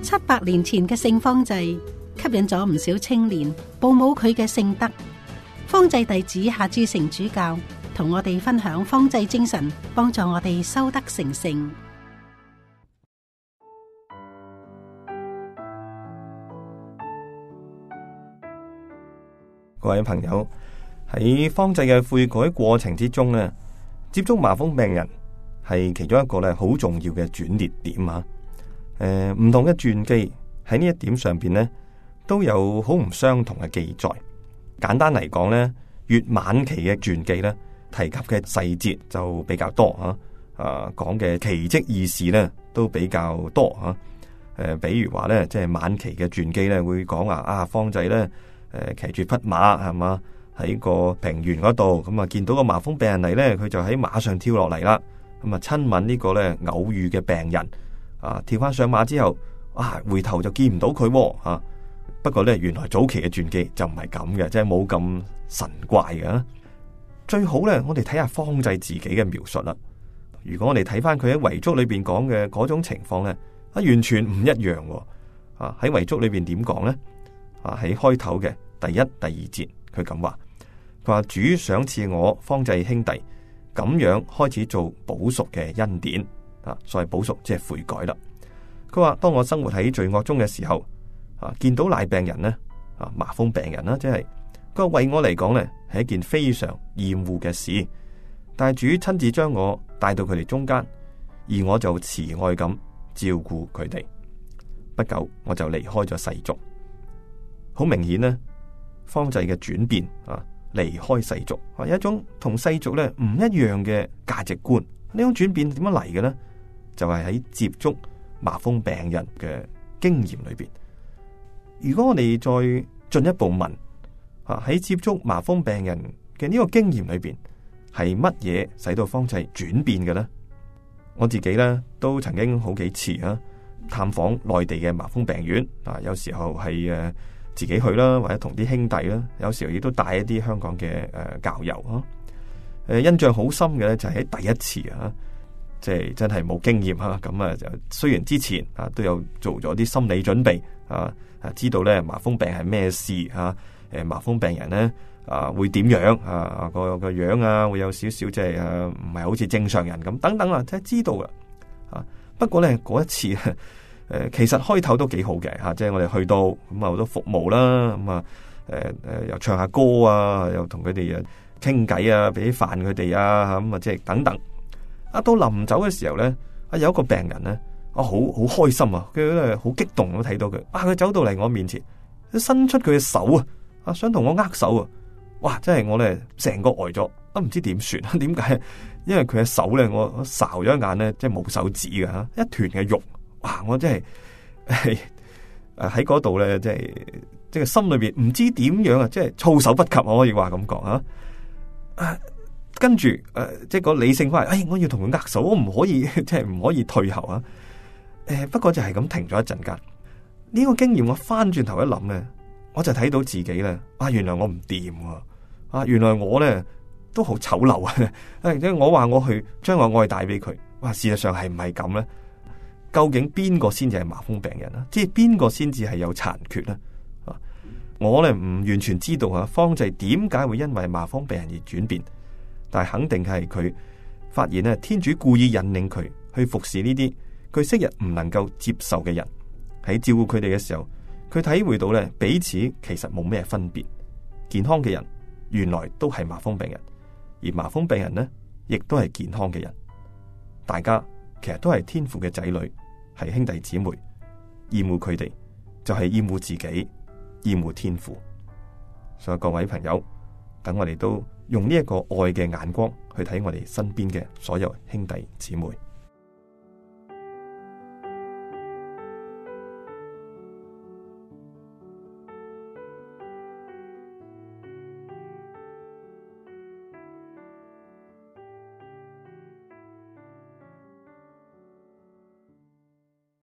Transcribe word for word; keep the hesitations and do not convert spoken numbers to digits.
七百年前嘅聖方濟吸引咗唔少青年報母佢嘅聖德。方濟弟子夏志誠主教同我哋分享方濟精神，幫助我哋修德成聖。 各位朋友，喺方濟嘅悔改過程之中呢，接觸麻風病人係其中一個咧好重要嘅轉捩點啊！誒、呃，唔同嘅傳記喺呢一點上邊呢，都有好唔相同嘅記載。簡單嚟講呢，越晚期嘅傳記呢，提及嘅細節就比較多啊！啊，講嘅奇蹟異事呢都比較多啊！誒、呃，比如話呢，即係晚期嘅傳記呢，會講話啊，方濟呢誒騎住匹馬係嘛，喺個平原嗰度，咁啊見到個麻風病人嚟呢，佢就喺馬上跳落嚟啦，咁啊親吻呢個呢偶遇嘅病人。啊！跳翻上馬之後，啊，回頭就見唔到佢啊！不過咧，原來早期嘅傳記就唔係咁嘅，即係冇咁神怪嘅。最好咧，我哋睇下方濟自己嘅描述啦。如果我哋睇翻佢喺遺囑裏邊講嘅嗰種情況咧，啊，完全唔一樣。啊，喺遺囑裏邊點講咧？啊，喺開頭嘅第一、第二節，佢咁話：佢話主賞賜我方濟兄弟咁樣開始做補贖嘅恩典。啊，所謂補贖即係悔改啦。佢話當我生活喺罪惡中嘅時候，啊，見到癩病人呢，啊，麻風病人啦，即係佢話為我嚟講呢係一件非常厭惡嘅事。但係主親自將我帶到佢哋中間，而我就慈愛咁照顧佢哋。不久我就離開咗世俗。好明顯呢，方濟嘅轉變啊，離開世俗，啊，有一種同世俗咧唔一樣嘅價值觀。呢種轉變點樣嚟嘅呢？就係喺接觸麻風病人嘅經驗裏邊。如果我哋再進一步問，啊，喺接觸麻風病人嘅呢個經驗裏邊，係乜嘢使到方濟轉變嘅呢？我自己咧都曾經好幾次啊探訪內地嘅麻風病院啊，有時候係誒自己去啦，或者同啲兄弟啦，有時候亦都帶一啲香港嘅誒教友啊。誒，印象好深嘅咧就係喺第一次啊。即係真係冇經驗吓，咁啊就雖然之前啊都有做咗啲心理準備啊，啊知道咧麻風病係咩事吓，誒麻風病人咧啊會點樣啊個個樣啊會有少少即係誒唔係好似正常人咁等等啊，即係知道噶啊。不過咧嗰一次誒，其實開頭都幾好嘅吓，即係我哋去到咁啊好多服務啦，咁啊誒誒又唱下歌啊，又同佢哋誒傾偈啊，俾啲飯佢哋啊，咁啊即係等等。啊，到臨走嘅時候咧，啊有一個病人咧，啊好好開心啊，佢咧好激動咁睇到佢，啊佢走到嚟我面前，伸出佢嘅手啊，啊想同我握手啊，哇真係我咧成個呆咗，都唔知點算，點解？因為佢嘅手咧，我我睄咗一眼咧，即係冇手指嘅吓，一團嘅肉，哇我真係誒喺嗰度咧，即係即係心裏邊唔知點樣啊，即係措手不及，我可以話咁講啊。啊跟住誒、呃，即係個理性翻嚟，誒，我要同佢握手，我唔可以，即係唔可以退後啊！誒、呃，不過就係咁停咗一陣間。呢、這個經驗我翻轉頭一諗咧，我就睇到自己咧，啊，原來我唔掂喎，啊，原來我咧都好醜陋啊！誒，即係我話我去將我愛帶俾佢，哇，事實上係唔係咁咧？究竟邊個先至係麻風病人啊？即係邊個先至係有殘缺咧？啊，我咧唔完全知道啊，方濟點解會因為麻風病人而轉變？但係肯定係佢發現咧，天主故意引領佢去服侍呢啲佢昔日唔能夠接受嘅人，喺照顧佢哋嘅時候，佢體會到咧彼此其實冇咩分別，健康嘅人原來都係麻風病人，而麻風病人呢亦都係健康嘅人，大家其實都係天父嘅仔女，係兄弟姊妹，厭惡佢哋就係厭惡自己，厭惡天父。所以各位朋友，等我哋都用呢一個愛嘅眼光去睇我哋身邊嘅所有兄弟姊妹。